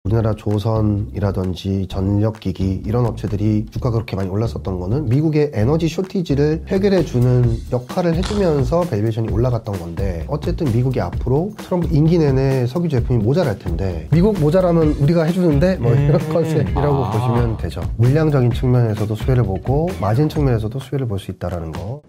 우리나라 조선이라든지 전력기기 이런 업체들이 주가가 그렇게 많이 올랐었던 거는 미국의 에너지 쇼티지를 해결해주는 역할을 해주면서 밸류에이션이 올라갔던 건데, 어쨌든 미국이 앞으로 트럼프 임기 내내 석유 제품이 모자랄 텐데 미국 모자라면 우리가 해주는데 뭐 이런 컨셉이라고 보시면 되죠. 물량적인 측면에서도 수혜를 보고 마진 측면에서도 수혜를 볼 수 있다는 거.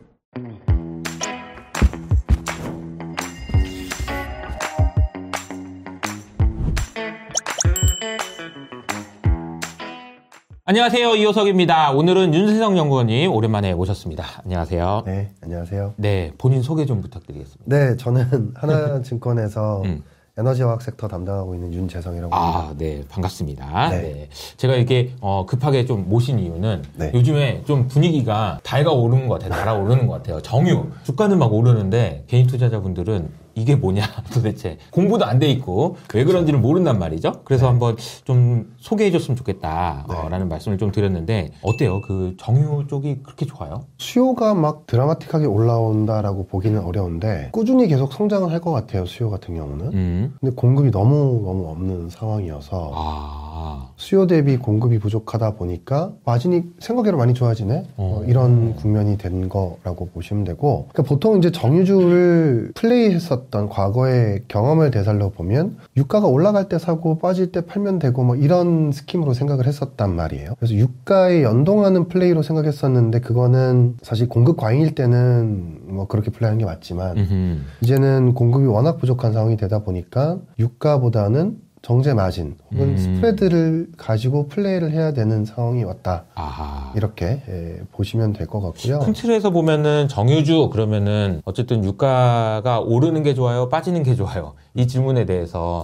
안녕하세요. 이호석입니다. 오늘은 윤세성 연구원님 오랜만에 모셨습니다. 안녕하세요. 네, 안녕하세요. 네, 본인 소개 좀 부탁드리겠습니다. 네, 저는 하나증권에서 에너지화학 섹터 담당하고 있는 윤재성이라고 합니다. 네, 반갑습니다. 네. 네. 제가 이렇게 급하게 좀 모신 이유는 네. 요즘에 좀 분위기가 달아오르는 것 같아요. 달아오르는 것 같아요. 정유, 주가는 막 오르는데 개인 투자자분들은 이게 뭐냐 도대체 공부도 안 돼 있고 왜 그런지를 모른단 말이죠. 그래서 한번 좀 소개해 줬으면 좋겠다라는 말씀을 좀 드렸는데 어때요? 그 정유 쪽이 그렇게 좋아요? 수요가 막 드라마틱하게 올라온다라고 보기는 어려운데 꾸준히 계속 성장을 할 것 같아요. 수요 같은 경우는. 근데 공급이 너무 없는 상황이어서 수요 대비 공급이 부족하다 보니까 마진이 생각외로 많이 좋아지네? 이런 국면이 된 거라고 보시면 되고, 그러니까 보통 이제 정유주를 플레이했었던 과거의 경험을 되살려 보면 유가가 올라갈 때 사고 빠질 때 팔면 되고 뭐 이런 스킴으로 생각을 했었단 말이에요. 그래서 유가에 연동하는 플레이로 생각했었는데 그거는 사실 공급 과잉일 때는 뭐 그렇게 플레이하는 게 맞지만 이제는 공급이 워낙 부족한 상황이 되다 보니까 유가보다는 정제 마진 혹은 스프레드를 가지고 플레이를 해야 되는 상황이 왔다. 이렇게 보시면 될 것 같고요. 큰 틀에서 보면은 정유주 그러면은 어쨌든 유가가 오르는 게 좋아요, 빠지는 게 좋아요. 이 질문에 대해서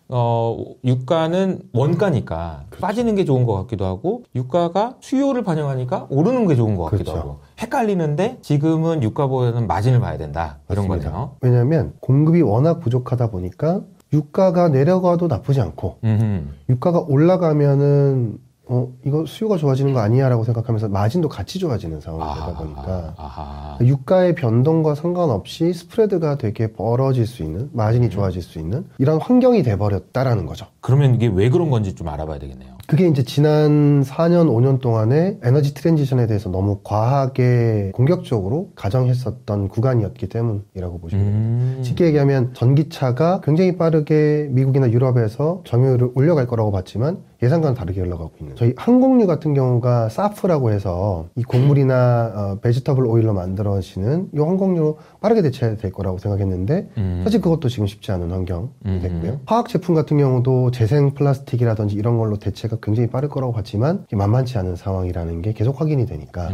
유가는 원가니까 그렇죠. 빠지는 게 좋은 것 같기도 하고 유가가 수요를 반영하니까 오르는 게 좋은 것 같기도 그렇죠. 하고 헷갈리는데 지금은 유가보다는 마진을 봐야 된다. 이런 맞습니다. 거네요. 왜냐하면 공급이 워낙 부족하다 보니까 유가가 내려가도 나쁘지 않고 유가가 올라가면은 이거 수요가 좋아지는 거 아니야 라고 생각하면서 마진도 같이 좋아지는 상황이 되다 보니까 유가의 변동과 상관없이 스프레드가 되게 벌어질 수 있는, 마진이 좋아질 수 있는 이런 환경이 돼버렸다라는 거죠. 그러면 이게 왜 그런 건지 좀 알아봐야 되겠네요. 그게 이제 지난 4년, 5년 동안에 에너지 트랜지션에 대해서 너무 과하게 공격적으로 가정했었던 구간이었기 때문이라고 보시면 됩니다. 쉽게 얘기하면 전기차가 굉장히 빠르게 미국이나 유럽에서 점유율을 올려갈 거라고 봤지만 예상과는 다르게 흘러가고 있는. 저희 항공유 같은 경우가 사프라고 해서 이 곡물이나 베지터블 오일로 만들어지는 이 항공유로 빠르게 대체될 거라고 생각했는데 사실 그것도 지금 쉽지 않은 환경이 됐고요. 화학 제품 같은 경우도 재생 플라스틱이라든지 이런 걸로 대체가 굉장히 빠를 거라고 봤지만 만만치 않은 상황이라는 게 계속 확인이 되니까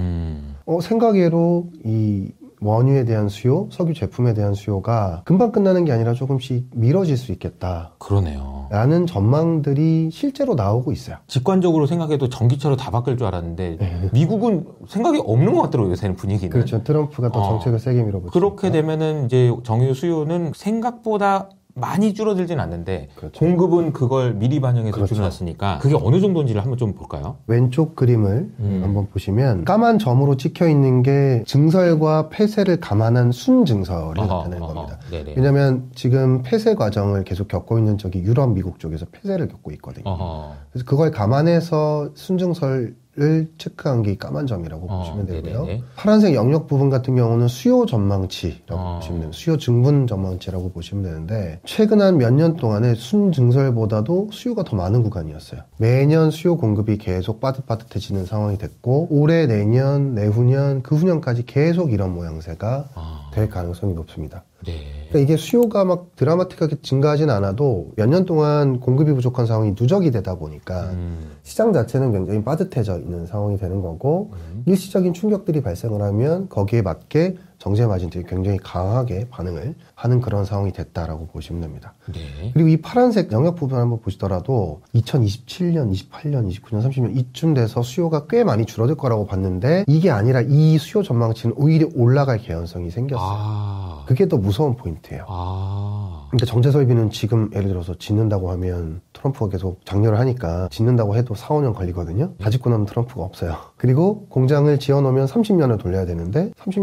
생각외로 이 원유에 대한 수요, 석유 제품에 대한 수요가 금방 끝나는 게 아니라 조금씩 미뤄질 수 있겠다. 그러네요. 라는 전망들이 실제로 나오고 있어요. 직관적으로 생각해도 전기차로 다 바뀔 줄 알았는데 미국은 생각이 없는 것 같더라고요. 요새는 분위기는. 그렇죠. 트럼프가 또 정책을 세게 밀어붙이니까. 그렇게 되면은 이제 정유 수요는 생각보다 많이 줄어들진 않는데 그렇죠. 공급은 그걸 미리 반영해서 그렇죠. 줄여놨으니까 그게 어느 정도인지를 한번 좀 볼까요? 왼쪽 그림을 한번 보시면 까만 점으로 찍혀 있는 게 증설과 폐쇄를 감안한 순증설이 나타나는 겁니다. 네네. 왜냐하면 지금 폐쇄 과정을 계속 겪고 있는 저기 유럽, 미국 쪽에서 폐쇄를 겪고 있거든요. 그래서 그걸 감안해서 순증설 를 체크한 게 까만 점이라고 보시면 되고요. 네네. 파란색 영역 부분 같은 경우는 수요 전망치라고 보시면 됩니다. 수요 증분 전망치라고 보시면 되는데 최근 한 몇 년 동안에 순증설보다도 수요가 더 많은 구간이었어요. 매년 수요 공급이 계속 빠듯빠듯해지는 상황이 됐고 올해, 내년, 내후년, 그 후년까지 계속 이런 모양새가 될 가능성이 높습니다. 네. 그러니까 이게 수요가 막 드라마틱하게 증가하진 않아도 몇 년 동안 공급이 부족한 상황이 누적이 되다 보니까 시장 자체는 굉장히 빠듯해져 있는 상황이 되는 거고 일시적인 충격들이 발생을 하면 거기에 맞게 정제 마진들이 굉장히 강하게 반응을 하는 그런 상황이 됐다라고 보시면 됩니다. 네. 그리고 이 파란색 영역 부분 한번 보시더라도 2027년, 28년, 29년, 30년 이쯤 돼서 수요가 꽤 많이 줄어들 거라고 봤는데 이게 아니라 이 수요 전망치는 오히려 올라갈 개연성이 생겼어요. 그게 더 무서운 포인트예요. 그러니까 정제 설비는 지금 예를 들어서 짓는다고 하면 트럼프가 계속 장려를 하니까 짓는다고 해도 4, 5년 걸리거든요. 다 짓고 나면 트럼프가 없어요. 그리고 공장을 지어놓으면 30년을 돌려야 되는데 30년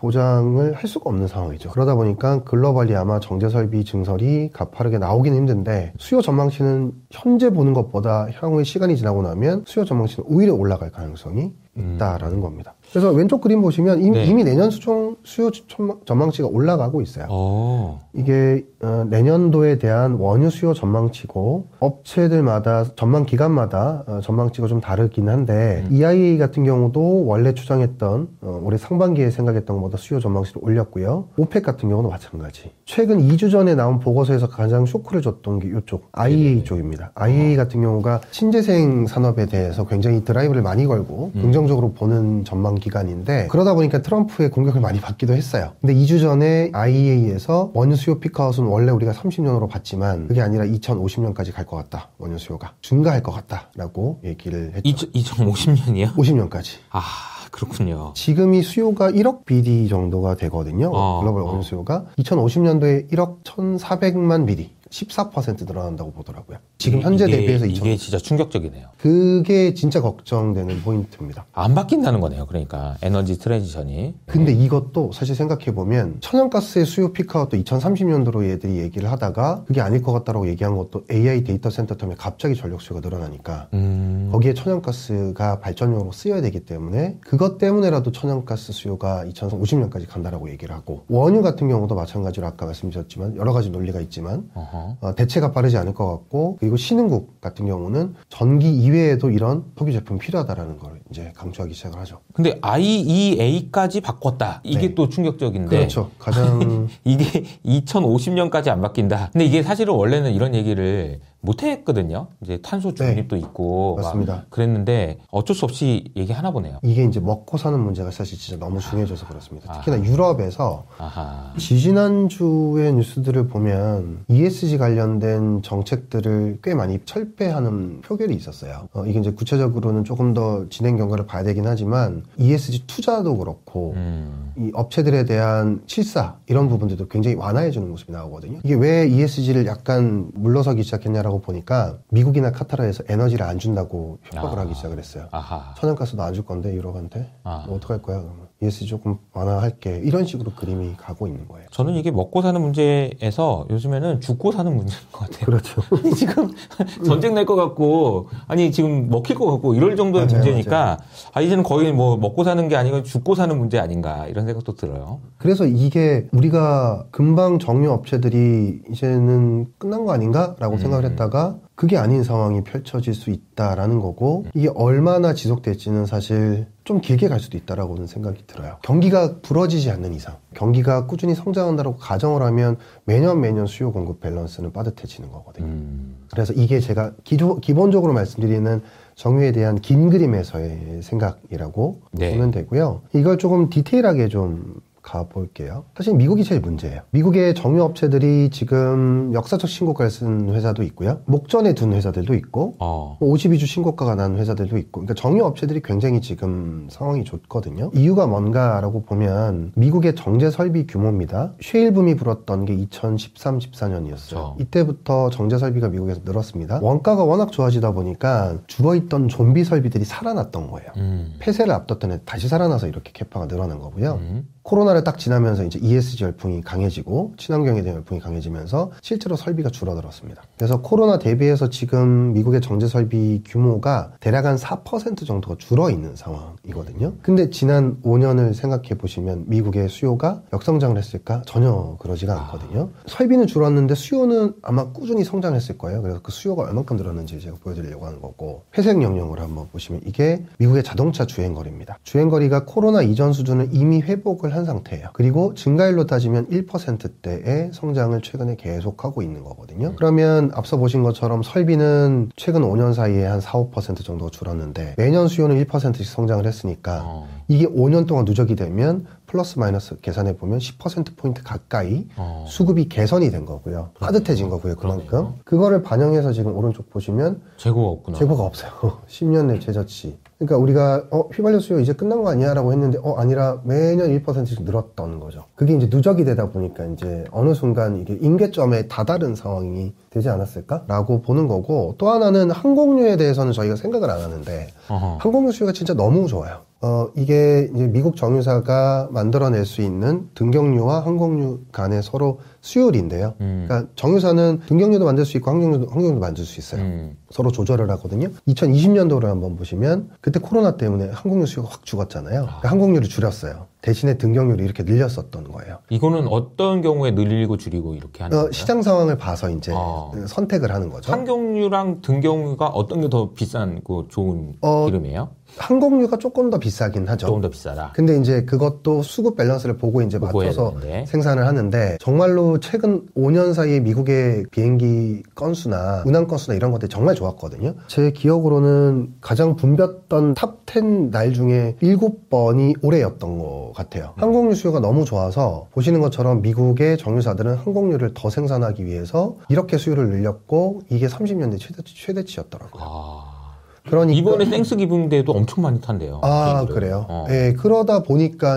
보장을 할 수가 없는 상황이죠. 그러다 보니까 글로벌리 아마 정제설비 증설이 가파르게 나오기는 힘든데 수요 전망치는 현재 보는 것보다 향후에 시간이 지나고 나면 수요 전망치는 오히려 올라갈 가능성이 있다라는 겁니다. 그래서 왼쪽 그림 보시면 이미 내년 수요 전망치가 올라가고 있어요. 이게 내년도에 대한 원유 수요 전망치고 업체들마다 전망 기간마다 전망치가 좀 다르긴 한데 EIA 같은 경우도 원래 추정했던 올해 상반기에 생각했던 것보다 수요 전망치를 올렸고요. 오펙 같은 경우는 마찬가지. 최근 2주 전에 나온 보고서에서 가장 쇼크를 줬던 게 이쪽 IEA 쪽입니다. IEA 같은 경우가 신재생 산업에 대해서 굉장히 드라이브를 많이 걸고 긍정적으로 보는 전망 기간인데 그러다 보니까 트럼프의 공격을 많이 받기도 했어요. 근데 2주 전에 IEA에서 원유 수요 피크아웃은 원래 우리가 30년으로 봤지만 그게 아니라 2050년까지 갈 것 같다. 원유 수요가 증가할 것 같다라고 얘기를 했죠. 2050년이요? 50년까지. 그렇군요. 지금이 수요가 1억 BD 정도가 되거든요. 글로벌 원유 수요가 2050년도에 1억 1,400만 BD 14% 늘어난다고 보더라고요. 지금 현재 대비해서 이게 진짜 충격적이네요. 그게 진짜 걱정되는 포인트입니다. 안 바뀐다는 거네요. 그러니까 에너지 트랜지션이. 근데 이것도 사실 생각해보면 천연가스의 수요 피크아웃도 2030년도로 얘들이 얘기를 하다가 그게 아닐 것 같다라고 얘기한 것도 AI 데이터 센터 때문에 갑자기 전력 수요가 늘어나니까 거기에 천연가스가 발전용으로 쓰여야 되기 때문에 그것 때문에라도 천연가스 수요가 2050년까지 간다라고 얘기를 하고 원유 같은 경우도 마찬가지로 아까 말씀드렸지만 여러 가지 논리가 있지만 대체가 빠르지 않을 것 같고 그리고 신흥국 같은 경우는 전기 이외에도 이런 석유 제품이 필요하다라는 걸 이제 강조하기 시작을 하죠. 근데 IEA까지 바꿨다. 이게 또 충격적인데. 그렇죠. 가장 이게 2050년까지 안 바뀐다. 근데 이게 사실은 원래는 이런 얘기를 못했거든요. 이제 탄소 중립도 있고 맞습니다. 그랬는데 어쩔 수 없이 얘기하나 보네요. 이게 이제 먹고 사는 문제가 사실 진짜 너무 중요해져서 그렇습니다. 특히나 유럽에서 지지난주의 뉴스들을 보면 ESG 관련된 정책들을 꽤 많이 철폐하는 표결이 있었어요. 이게 이제 구체적으로는 조금 더 진행 경과를 봐야 되긴 하지만 ESG 투자도 그렇고 이 업체들에 대한 실사 이런 부분들도 굉장히 완화해주는 모습이 나오거든요. 이게 왜 ESG를 약간 물러서기 시작했냐라고 보니까 미국이나 카타르에서 에너지를 안 준다고 협박을 하기 시작을 했어요. 천연가스도 안 줄 건데 유럽한테 뭐 어떡할 거야 그러면. ESG 조금 완화할게 이런 식으로 그림이 가고 있는 거예요. 저는 이게 먹고 사는 문제에서 요즘에는 죽고 사는 문제인 것 같아요. 그렇죠. 아니 지금 전쟁 날 것 같고 아니 지금 먹힐 것 같고 이럴 정도의 문제니까 이제는 거의 뭐 먹고 사는 게 아니고 죽고 사는 문제 아닌가 이런 생각도 들어요. 그래서 이게 우리가 금방 정유 업체들이 이제는 끝난 거 아닌가라고 생각을 했다가 그게 아닌 상황이 펼쳐질 수 있다라는 거고 이게 얼마나 지속될지는 사실 좀 길게 갈 수도 있다라고는 생각이 들어요. 경기가 부러지지 않는 이상 경기가 꾸준히 성장한다고 가정을 하면 매년 수요 공급 밸런스는 빠듯해지는 거거든요. 그래서 이게 제가 기본적으로 말씀드리는 정유에 대한 긴 그림에서의 생각이라고 보면 되고요. 이걸 조금 디테일하게 좀 가볼게요. 사실 미국이 제일 문제예요. 미국의 정유 업체들이 지금 역사적 신고가를 쓴 회사도 있고요. 목전에 둔 회사들도 있고 52주 신고가가 난 회사들도 있고 그러니까 정유 업체들이 굉장히 지금 상황이 좋거든요. 이유가 뭔가라고 보면 미국의 정제 설비 규모입니다. 셰일 붐이 불었던 게 2013, 14년이었어요. 이때부터 정제 설비가 미국에서 늘었습니다. 원가가 워낙 좋아지다 보니까 죽어있던 좀비 설비들이 살아났던 거예요. 폐쇄를 앞뒀던 애 다시 살아나서 이렇게 캐파가 늘어난 거고요. 코로나를 딱 지나면서 이제 ESG 열풍이 강해지고 친환경에 대한 열풍이 강해지면서 실제로 설비가 줄어들었습니다. 그래서 코로나 대비해서 지금 미국의 정제 설비 규모가 대략 한 4% 정도가 줄어있는 상황이거든요. 근데 지난 5년을 생각해 보시면 미국의 수요가 역성장을 했을까? 전혀 그러지가 않거든요. 설비는 줄었는데 수요는 아마 꾸준히 성장했을 거예요. 그래서 그 수요가 얼만큼 늘었는지 제가 보여드리려고 하는 거고 회색 영역으로 한번 보시면 이게 미국의 자동차 주행거리입니다. 주행거리가 코로나 이전 수준을 이미 회복을 한 상태예요. 그리고 증가율로 따지면 1%대의 성장을 최근에 계속하고 있는 거거든요. 그러면 앞서 보신 것처럼 설비는 최근 5년 사이에 한 4, 5% 정도가 줄었는데 매년 수요는 1%씩 성장을 했으니까 이게 5년 동안 누적이 되면 플러스 마이너스 계산해 보면 10%포인트 가까이 수급이 개선이 된 거고요. 빠듯해진 거고요. 그만큼. 그거를 반영해서 지금 오른쪽 보시면 재고가 없구나. 재고가 없어요. 10년 내 최저치. 그러니까 우리가 휘발유 수요 이제 끝난 거 아니야? 라고 했는데 아니라 매년 1%씩 늘었던 거죠. 그게 이제 누적이 되다 보니까 이제 어느 순간 이게 임계점에 다다른 상황이 되지 않았을까? 라고 보는 거고 또 하나는 항공유에 대해서는 저희가 생각을 안 하는데 항공유 수요가 진짜 너무 좋아요. 이게 이제 미국 정유사가 만들어낼 수 있는 등경유와 항공유 간의 서로 수율인데요. 그러니까 정유사는 등경유도 만들 수 있고 항공유도 만들 수 있어요. 서로 조절을 하거든요. 2020년도를 한번 보시면 그때 코로나 때문에 항공유 수요가 확 죽었잖아요. 그러니까 항공유를 줄였어요. 대신에 등경유를 이렇게 늘렸었던 거예요. 이거는 어떤 경우에 늘리고 줄이고 이렇게 하는 거예요? 시장 상황을 봐서 이제 선택을 하는 거죠. 항공유랑 등경유가 어떤 게 더 비싼고 좋은 기름이에요? 항공유가 조금 더 비싸긴 하죠. 조금 더 비싸다. 근데 이제 그것도 수급 밸런스를 보고 이제 맞춰서 생산을 하는데 정말로 최근 5년 사이에 미국의 비행기 건수나 운항 건수나 이런 것들이 정말 좋았거든요. 제 기억으로는 가장 붐볐던 탑 10 날 중에 7번이 올해였던 것 같아요. 항공유 수요가 너무 좋아서 보시는 것처럼 미국의 정유사들은 항공유를 더 생산하기 위해서 이렇게 수요를 늘렸고 이게 30년대 최대치였더라고요. 그러니까 이번에 땡스기빙 데도 엄청 많이 탄대요. 그래요? 네, 그러다 보니까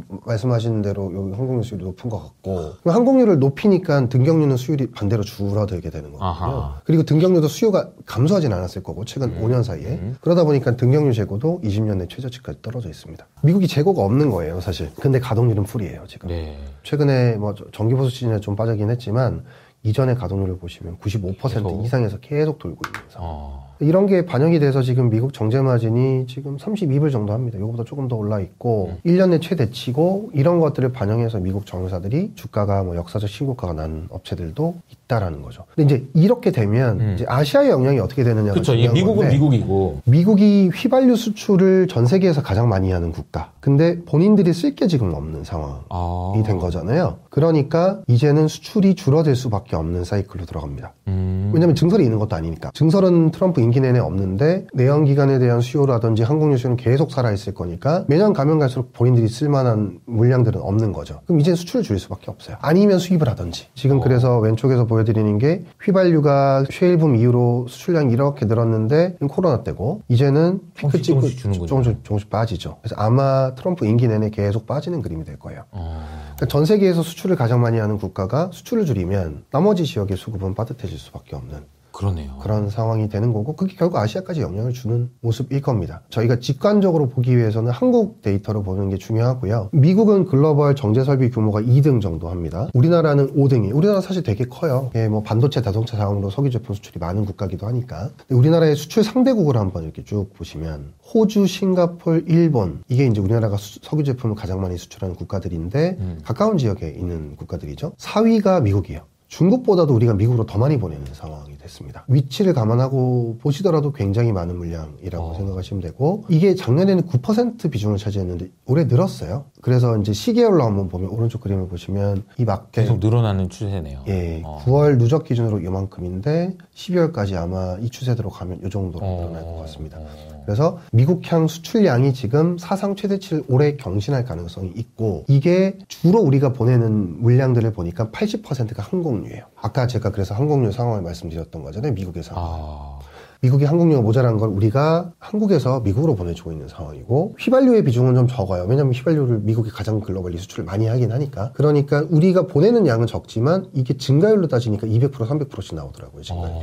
말씀하신 대로 여기 항공유 수율이 높은 것 같고 항공유를 높이니까 등경유는 수율이 반대로 줄어들게 되는 거거든요. 그리고 등경유도 수요가 감소하진 않았을 거고 최근 5년 사이에 그러다 보니까 등경유 재고도 20년 내 최저치까지 떨어져 있습니다. 미국이 재고가 없는 거예요, 사실. 근데 가동률은 풀이에요, 지금. 네. 최근에 뭐 정기 보수 시즌에 좀 빠지긴 했지만 이전의 가동률을 보시면 95% 이상에서 계속 돌고 있는 상황. 이런 게 반영이 돼서 지금 미국 정제 마진이 지금 32불 정도 합니다. 이거보다 조금 더 올라 있고 1년 내 최대치고 이런 것들을 반영해서 미국 정유사들이 주가가 뭐 역사적 신고가가 난 업체들도 있다라는 거죠. 근데 이제 이렇게 되면 이제 아시아의 영향이 어떻게 되느냐가 그렇죠. 미국은 미국이고 미국이 휘발유 수출을 전 세계에서 가장 많이 하는 국가. 근데 본인들이 쓸 게 지금 없는 상황이 된 거잖아요. 그러니까 이제는 수출이 줄어들 수밖에 없는 사이클로 들어갑니다. 왜냐하면 증설이 있는 것도 아니니까. 증설은 트럼프 임기 내내 없는데 내연기관에 대한 수요라든지 항공유 수요는 계속 살아있을 거니까 매년 가면 갈수록 본인들이 쓸만한 물량들은 없는 거죠. 그럼 이제 수출을 줄일 수밖에 없어요. 아니면 수입을 하든지. 지금 그래서 왼쪽에서 보여드리는 게 휘발유가 셰일붐 이후로 수출량이 이렇게 늘었는데 코로나 때고 이제는 피크 찍고 조금씩 빠지죠. 그래서 아마 트럼프 임기 내내 계속 빠지는 그림이 될 거예요. 그러니까 전 세계에서 수출을 가장 많이 하는 국가가 수출을 줄이면 나머지 지역의 수급은 빠듯해질 수밖에 없는 그러네요. 그런 상황이 되는 거고 그게 결국 아시아까지 영향을 주는 모습일 겁니다. 저희가 직관적으로 보기 위해서는 한국 데이터를 보는 게 중요하고요. 미국은 글로벌 정제설비 규모가 2등 정도 합니다. 우리나라는 5등이에요. 우리나라 사실 되게 커요. 뭐 반도체, 자동차 자원으로 석유 제품 수출이 많은 국가기도 하니까. 근데 우리나라의 수출 상대국을 한번 이렇게 쭉 보시면 호주, 싱가폴, 일본 이게 이제 우리나라가 석유 제품을 가장 많이 수출하는 국가들인데 가까운 지역에 있는 국가들이죠. 4위가 미국이에요. 중국보다도 우리가 미국으로 더 많이 보내는 상황이 됐습니다. 위치를 감안하고 보시더라도 굉장히 많은 물량이라고 생각하시면 되고 이게 작년에는 9% 비중을 차지했는데 올해 늘었어요. 그래서 이제 시계열로 한번 보면 오른쪽 그림을 보시면 이 맞게 계속 늘어나는 추세네요. 예, 9월 누적 기준으로 이만큼인데 12월까지 아마 이 추세대로 가면 이 정도로 늘어날 것 같습니다. 그래서 미국향 수출량이 지금 사상 최대치를 올해 경신할 가능성이 있고 이게 주로 우리가 보내는 물량들을 보니까 80%가 항공유예요. 아까 제가 그래서 항공유 상황을 말씀드렸던 거잖아요. 미국의 상황. 미국이 항공유가 모자란 걸 우리가 한국에서 미국으로 보내주고 있는 상황이고 휘발유의 비중은 좀 적어요. 왜냐하면 휘발유를 미국이 가장 글로벌리 수출을 많이 하긴 하니까. 그러니까 우리가 보내는 양은 적지만 이게 증가율로 따지니까 200% 300%씩 나오더라고요. 증가율이.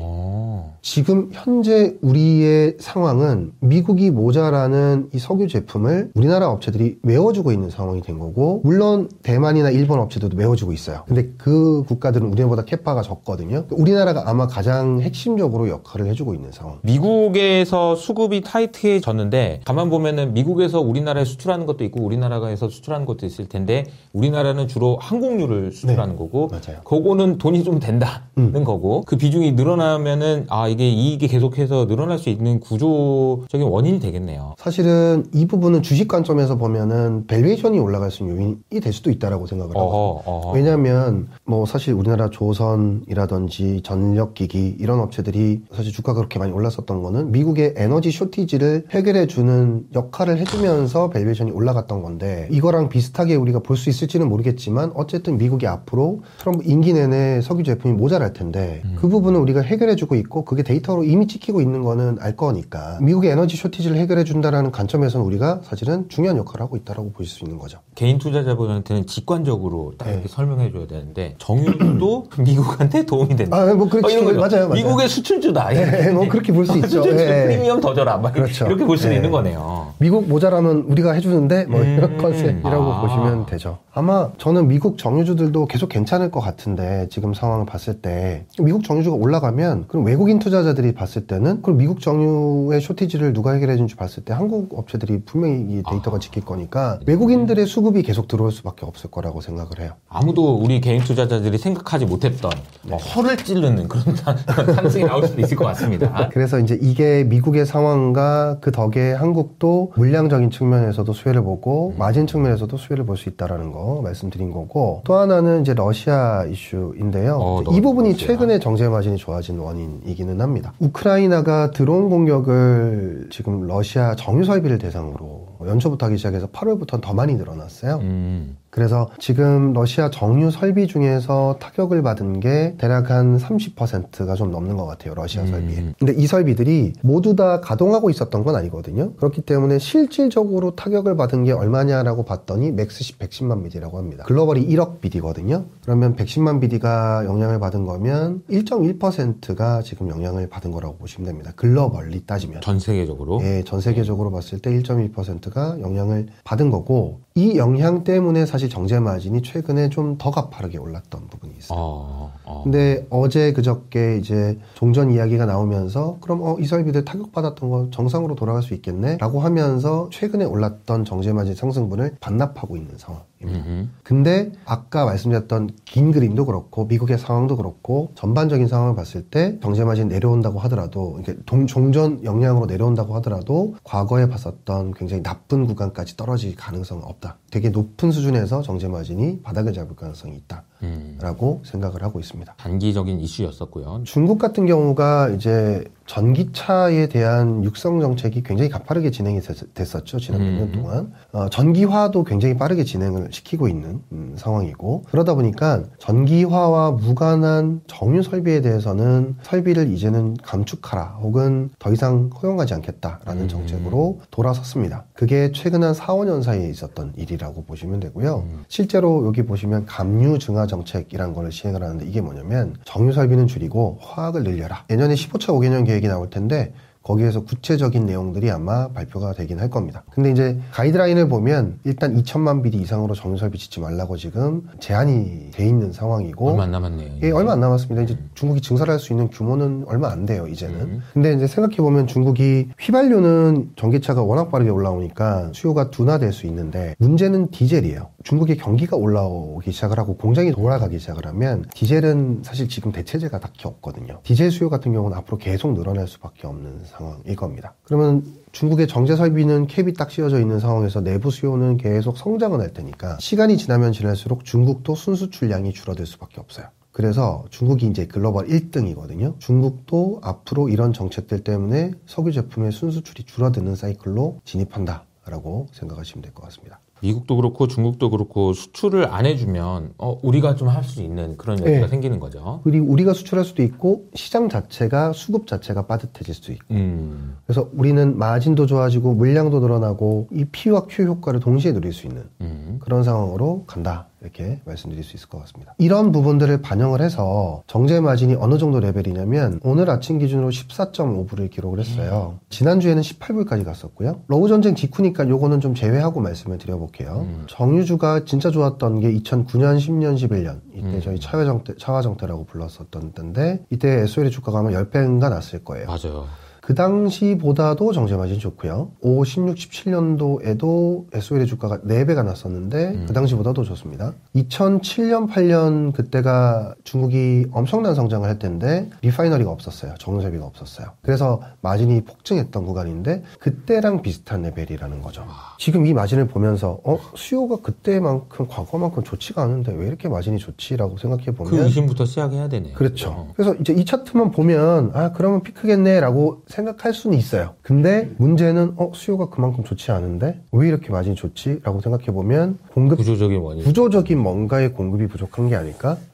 지금 현재 우리의 상황은 미국이 모자라는 이 석유 제품을 우리나라 업체들이 메워주고 있는 상황이 된 거고 물론 대만이나 일본 업체들도 메워주고 있어요. 근데 그 국가들은 우리나라보다 캐파가 적거든요. 우리나라가 아마 가장 핵심적으로 역할을 해주고 있는 상황. 미국에서 수급이 타이트해졌는데 가만 보면은 미국에서 우리나라에 수출하는 것도 있고 우리나라에서 수출하는 것도 있을 텐데 우리나라는 주로 항공유를 수출하는 거고 맞아요. 그거는 돈이 좀 된다는 거고 그 비중이 늘어나면은 이게 이익이 계속해서 늘어날 수 있는 구조적인 원인이 되겠네요. 사실은 이 부분은 주식 관점에서 보면은 밸류에이션이 올라갈 수 있는 요인이 될 수도 있다라고 생각을 하거든요. 왜냐하면 뭐 사실 우리나라 조선이라든지 전력기기 이런 업체들이 사실 주가가 그렇게 많이 올랐었던 거는 미국의 에너지 쇼티지를 해결해주는 역할을 해주면서 밸류에이션이 올라갔던 건데 이거랑 비슷하게 우리가 볼 수 있을지는 모르겠지만 어쨌든 미국이 앞으로 트럼프 임기 내내 석유 제품이 모자랄 텐데 그 부분은 우리가 해결해주고 있고 그게 데이터로 이미 찍히고 있는 거는 알 거니까 미국의 에너지 쇼티지를 해결해준다라는 관점에서는 우리가 사실은 중요한 역할을 하고 있다라고 보실 수 있는 거죠. 개인 투자자분한테는 직관적으로 딱 이렇게 설명해줘야 되는데 정유도 미국한테 도움이 된다. 뭐 그렇죠. 맞아요. 미국의 수출주다. 뭐 그렇게 볼 수 있죠. 예. 프리미엄 더 줘라. 그렇죠. 이렇게 볼 수는 있는 거네요. 미국 모자라면 우리가 해주는데 뭐 이런 컨셉이라고 보시면 되죠. 아마 저는 미국 정유주들도 계속 괜찮을 것 같은데 지금 상황을 봤을 때 미국 정유주가 올라가면 그럼 외국인 투자자들이 봤을 때는 그럼 미국 정유의 쇼티지를 누가 해결해 준지 봤을 때 한국 업체들이 분명히 이 데이터가 지킬 거니까 외국인들의 수급이 계속 들어올 수밖에 없을 거라고 생각을 해요. 아무도 우리 개인 투자자들이 생각하지 못했던 허를 찌르는 그런 상승이 나올 수도 있을 것 같습니다. 그래서 이제 이게 미국의 상황과 그 덕에 한국도 물량적인 측면에서도 수혜를 보고 마진 측면에서도 수혜를 볼 수 있다라는 거 말씀드린 거고 또 하나는 이제 러시아 이슈인데요. 이 부분이 러시아. 최근에 정제 마진이 좋아진 원인이기는 합니다. 우크라이나가 드론 공격을 지금 러시아 정유 설비를 대상으로 연초부터 하기 시작해서 8월부터는 더 많이 늘어났어요. 그래서 지금 러시아 정유 설비 중에서 타격을 받은 게 대략 한 30%가 좀 넘는 것 같아요. 러시아 설비에. 근데 이 설비들이 모두 다 가동하고 있었던 건 아니거든요. 그렇기 때문에 실질적으로 타격을 받은 게 얼마냐라고 봤더니 맥스시 110만 BD라고 합니다. 글로벌이 1억 BD거든요. 그러면 110만 BD가 영향을 받은 거면 1.1%가 지금 영향을 받은 거라고 보시면 됩니다. 글로벌리 따지면. 전 세계적으로? 네, 전 세계적으로 봤을 때 1.1%가 영향을 받은 거고 이 영향 때문에 사실 정제 마진이 최근에 좀 더 가파르게 올랐던 부분이 있어요. 근데 어제 그저께 이제 종전 이야기가 나오면서 그럼 이 설비들 타격받았던 거 정상으로 돌아갈 수 있겠네? 라고 하면서 최근에 올랐던 정제 마진 상승분을 반납하고 있는 상황입니다. 근데 아까 말씀드렸던 긴 그림도 그렇고 미국의 상황도 그렇고 전반적인 상황을 봤을 때 정제 마진 내려온다고 하더라도 이렇게 종전 영향으로 내려온다고 하더라도 과거에 봤었던 굉장히 나쁜 구간까지 떨어질 가능성은 없다. 되게 높은 수준에서 정제 마진이 바닥을 잡을 가능성이 있다라고 생각을 하고 있습니다. 단기적인 이슈였었고요. 중국 같은 경우가 이제 전기차에 대한 육성 정책이 굉장히 가파르게 진행이 됐었죠. 지난 몇 년 동안. 전기화도 굉장히 빠르게 진행을 시키고 있는 상황이고 그러다 보니까 전기화와 무관한 정유 설비에 대해서는 설비를 이제는 감축하라 혹은 더 이상 허용하지 않겠다라는 정책으로 돌아섰습니다. 그게 최근 한 4, 5년 사이에 있었던 일이라고 보시면 되고요. 실제로 여기 보시면 감유 증화 정책이라는 걸 시행을 하는데 이게 뭐냐면 정유 설비는 줄이고 화학을 늘려라. 내년에 15차 5개년 계획이 나올 텐데 거기에서 구체적인 내용들이 아마 발표가 되긴 할 겁니다. 근데 이제 가이드라인을 보면 일단 2천만 BD 이상으로 정유설비 짓지 말라고 지금 제한이 돼 있는 상황이고 얼마 안 남았네요. 예, 얼마 안 남았습니다. 이제 중국이 증설할 수 있는 규모는 얼마 안 돼요, 이제는. 근데 이제 생각해보면 중국이 휘발유는 전기차가 워낙 빠르게 올라오니까 수요가 둔화될 수 있는데 문제는 디젤이에요. 중국의 경기가 올라오기 시작을 하고 공장이 돌아가기 시작을 하면 디젤은 사실 지금 대체제가 딱히 없거든요. 디젤 수요 같은 경우는 앞으로 계속 늘어날 수밖에 없는 상황일 겁니다. 그러면 중국의 정제 설비는 캡이 딱 씌워져 있는 상황에서 내부 수요는 계속 성장을 할 테니까 시간이 지나면 지날수록 중국도 순수출량이 줄어들 수밖에 없어요. 그래서 중국이 이제 글로벌 1등이거든요. 중국도 앞으로 이런 정책들 때문에 석유 제품의 순수출이 줄어드는 사이클로 진입한다라고 생각하시면 될 것 같습니다. 미국도 그렇고 중국도 그렇고 수출을 안 해주면 우리가 좀 할 수 있는 그런 여지가 생기는 거죠. 그리고 우리가 수출할 수도 있고 시장 자체가 수급 자체가 빠듯해질 수 있고 그래서 우리는 마진도 좋아지고 물량도 늘어나고 이 P와 Q 효과를 동시에 누릴 수 있는 그런 상황으로 간다. 이렇게 말씀드릴 수 있을 것 같습니다. 이런 부분들을 반영을 해서 정제 마진이 어느 정도 레벨이냐면 오늘 아침 기준으로 14.5불을 기록을 했어요. 지난주에는 18불까지 갔었고요. 러우 전쟁 직후니까 요거는 좀 제외하고 말씀을 드려볼게요. 정유주가 진짜 좋았던 게 2009년, 10년, 11년 이때 저희 차화정태라고 불렀었던 때인데 이때 SOL의 주가가 아마 10배인가 났을 거예요. 맞아요. 그 당시보다도 정제 마진이 좋고요. 5, 16, 17년도에도 SOL의 주가가 4배가 났었는데 그 당시보다도 좋습니다. 2007년, 8년 그때가 중국이 엄청난 성장을 할 때인데 리파이너리가 없었어요. 정유설비가 없었어요. 그래서 마진이 폭증했던 구간인데 그때랑 비슷한 레벨이라는 거죠. 지금 이 마진을 보면서 수요가 그때만큼 과거만큼 좋지가 않은데 왜 이렇게 마진이 좋지라고 생각해보면 그 의심부터 시작해야 되네요. 그렇죠. 그래서 이제 이 차트만 보면 그러면 피크겠네 라고 생각할 수는 있어요. 근데 문제는 수요가 그만큼 좋지 않은데 왜 이렇게 마진이 좋지? 라고 생각해보면 구조적인 뭔가의 공급이 부족한 게 아닐까?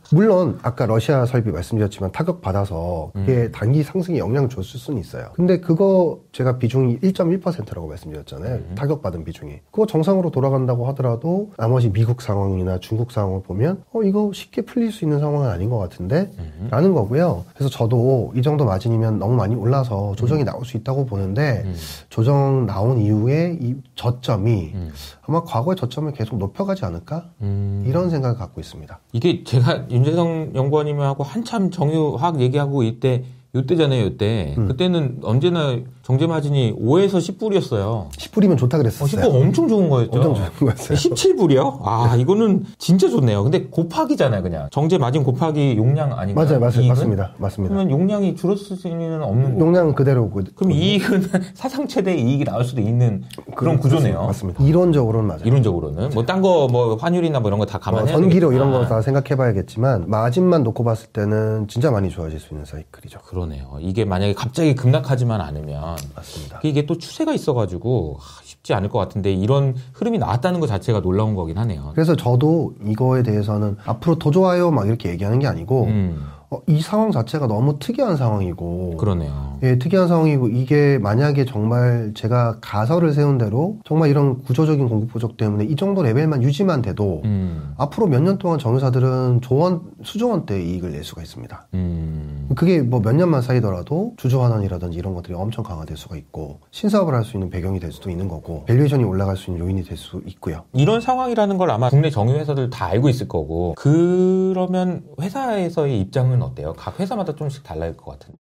물론 아까 러시아 설비 말씀드렸지만 타격받아서 그게 단기 상승에 영향을 줬을 수는 있어요. 근데 그거 제가 비중이 1.1%라고 말씀드렸잖아요. 타격받은 비중이. 그거 정상으로 돌아간다고 하더라도 나머지 미국 상황이나 중국 상황을 보면 이거 쉽게 풀릴 수 있는 상황은 아닌 것 같은데 라는 거고요. 그래서 저도 이 정도 마진이면 너무 많이 올라서 조정이 나올 수 있다고 보는데 조정 나온 이후에 이 저점이 아마 과거의 저점을 계속 높여가지 않을까? 이런 생각을 갖고 있습니다. 이게 제가 윤재성 연구원님하고 한참 정유화학 얘기하고 요때잖아요, 요때. 그때는 언제나 정제 마진이 5에서 10불이었어요. 10불이면 좋다 그랬었어요. 10불 엄청 좋은 거였죠. 엄청 좋은 거였어요. 17불이요? 아, 이거는 진짜 좋네요. 근데 곱하기잖아요, 그냥. 정제 마진 곱하기 용량 아닌가요? 맞아요. 맞습니다. 그러면 용량이 줄었을 수는 없는 거고. 용량은 그대로고. 그럼 이익은 사상 최대 이익이 나올 수도 있는 그런 구조네요. 맞습니다. 이론적으로는 맞아요. 이론적으로는. 뭐, 딴 거, 뭐, 환율이나 뭐 이런 거 다 감안해야 전기료 이런 거 다 생각해 봐야겠지만, 마진만 놓고 봤을 때는 진짜 많이 좋아질 수 있는 사이클이죠. 그러네요. 이게 만약에 갑자기 급락하지만 않으면. 맞습니다. 이게 또 추세가 있어가지고 쉽지 않을 것 같은데 이런 흐름이 나왔다는 것 자체가 놀라운 거긴 하네요. 그래서 저도 이거에 대해서는 앞으로 더 좋아요 막 이렇게 얘기하는 게 아니고 이 상황 자체가 너무 특이한 상황이고 그러네요. 예, 특이한 상황이고 이게 만약에 정말 제가 가설을 세운 대로 정말 이런 구조적인 공급 부족 때문에 이 정도 레벨만 유지만 돼도 앞으로 몇 년 동안 정유사들은 수조 원대 이익을 낼 수가 있습니다. 그게 뭐 몇 년만 쌓이더라도 주주환원이라든지 이런 것들이 엄청 강화될 수가 있고 신사업을 할 수 있는 배경이 될 수도 있는 거고 밸류에이션이 올라갈 수 있는 요인이 될 수 있고요. 이런 상황이라는 걸 아마 국내 정유회사들 다 알고 있을 거고 그러면 회사에서의 입장은 어때요? 각 회사마다 조금씩 달라질 것 같은데.